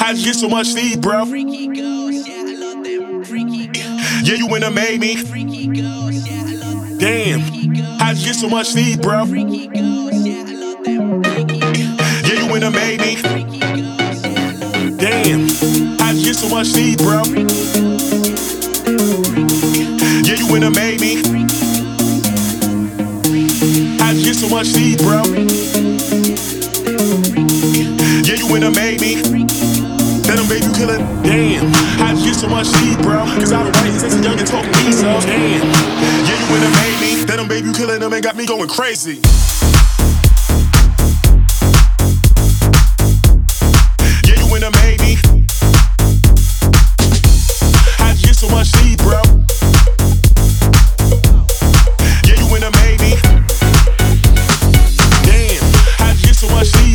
How'd you get so much speed, bro? Freaky girls, yeah, I love them. Freaky girls, Yeah, you wouldn't have made me. freaky girls, yeah, I love them. Damn. Freaky girls, How'd you get so much speed, bro? freaky girls, yeah, I love them. Freaky girls, Yeah, you wouldn't have made me. freaky girls, yeah, I love them. Damn. How'd you get so much speed, bro? Yeah, you wouldn't have made me. How'd you get so much speed, bro? Yeah, you wouldn't have made me. Then I'm baby, you killin'. Damn. How'd you get so much speed, bro? Cause I've been writing since a young and talking me, so damn. Yeah, you wouldn't have made me. Then I'm baby, you killin' them and got me going crazy. Yeah, you wouldn't have made me. How'd you get so much speed, bro? Yeah, you wouldn't have made me. Damn. How'd you get so much speed?